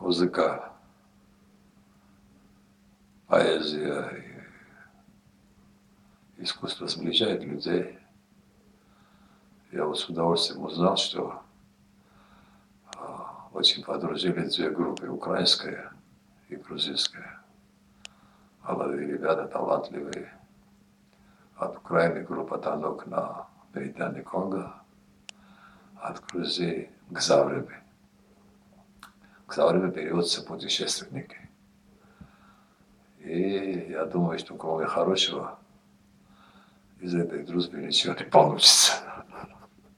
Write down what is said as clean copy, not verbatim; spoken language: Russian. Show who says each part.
Speaker 1: музыка, поэзия и искусство сближает людей. Я вот с удовольствием узнал, что очень подружились две группы, украинская и грузинская. Молодые ребята, талантливые. От Украины группа «Танок» на Меридиане Конго, от Грузии к Завребе. К Завребе переводятся путешественники. И я думаю, что кроме хорошего из этой дружбы ничего не получится.